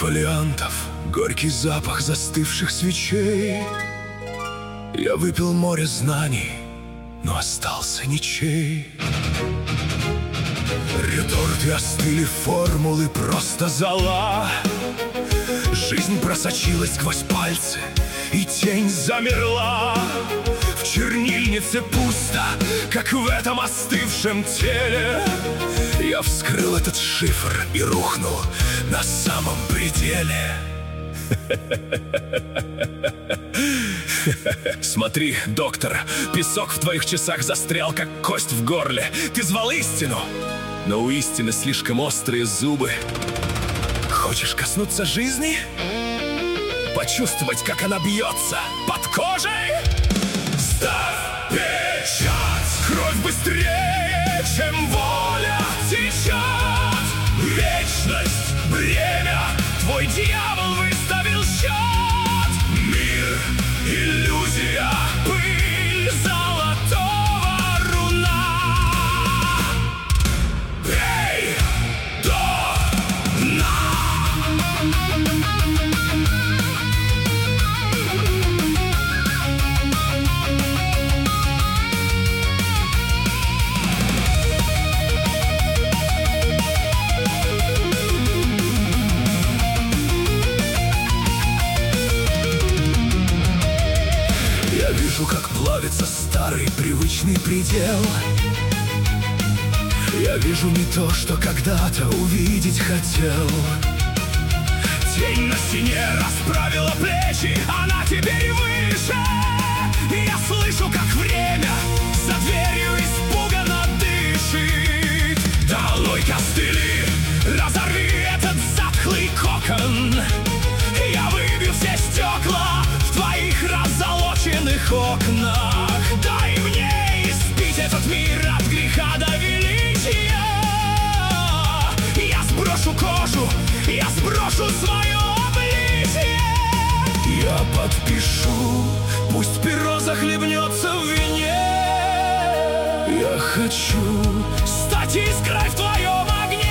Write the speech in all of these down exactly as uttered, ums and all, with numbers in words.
фолиантов, горький запах застывших свечей. Я выпил море знаний, но остался ничей. Реторты остыли, формулы просто зола. Жизнь просочилась сквозь пальцы, и тень замерла. В чернильнице пусто, как в этом остывшем теле. Я вскрыл этот шифр и рухнул на самом пределе. Смотри, доктор, песок в твоих часах застрял, как кость в горле. Ты звал истину, но у истины слишком острые зубы. Хочешь коснуться жизни? Почувствовать, как она бьется под кожей? Ставь печать! Кровь быстрее, чем воля течет. Вечность, время, твой дьявол выставил счет. Мир, иллюзия, пыль золотого руна. Бей до дна. Вижу, как плавится старый привычный предел. Я вижу не то, что когда-то увидеть хотел. Тень на стене расправила плечи, она теперь выше. И я слышу, как время за дверью испуганно дышит. Долой костыли, разорви этот затхлый кокон. Я выбью все стекла в твоих раззолоченных окнах. Дай мне испить этот мир от греха до величия. Я сброшу кожу, я сброшу свое обличие. Я подпишу, пусть перо захлебнется в вине. Я хочу стать искрой в твоем огне.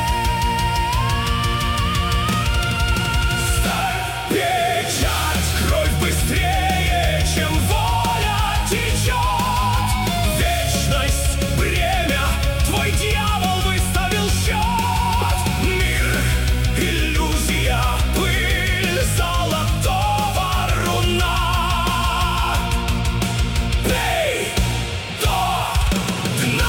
Быстрее, чем воля течет. Вечность, время, твой дьявол выставил счет. Мир, иллюзия, пыль золотого руна. Бей до дна.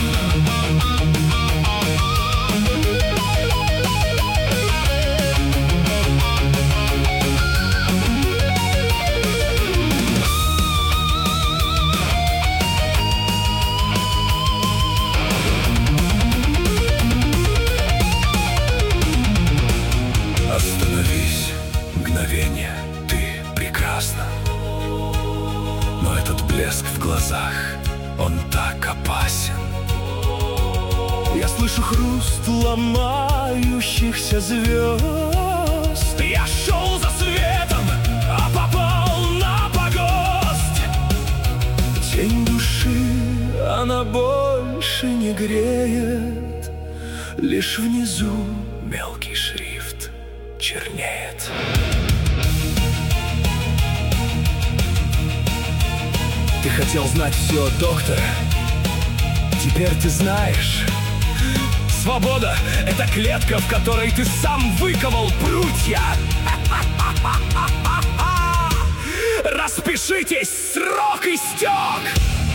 Остановись, мгновение, ты прекрасна. Но этот блеск в глазах, он так опасен. Я слышу хруст ломающихся звезд. Я шел за светом, а попал на погост. Тень души, она больше не греет. Лишь внизу мелкий шрифт чернеет. Ты хотел знать все, доктор. Теперь ты знаешь. Свобода — это клетка, в которой ты сам выковал прутья. Распишитесь, срок истек.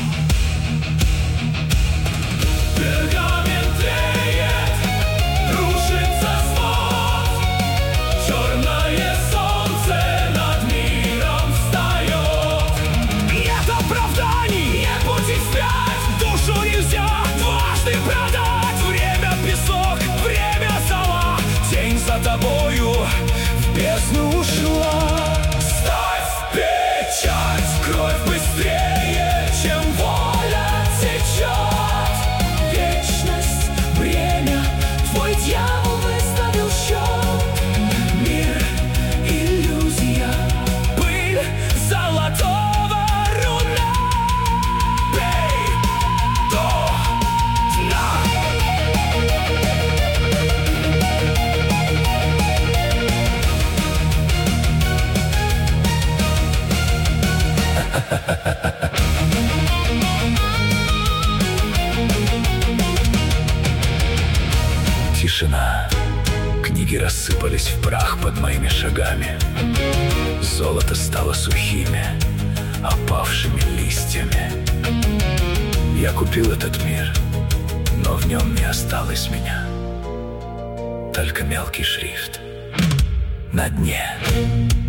Пергамент треет, рушится свод. Черное солнце над миром встает. Нет оправданий, нет пути вспять. Душу нельзя дважды продать. Время песок, время зола. Тень за тобою в бездну ушла. Ставь печать, кровь быстрее, чем тишина. Книги рассыпались в прах под моими шагами. Золото стало сухими, опавшими листьями. Я купил этот мир, но в нем не осталось меня. Только мелкий шрифт на дне.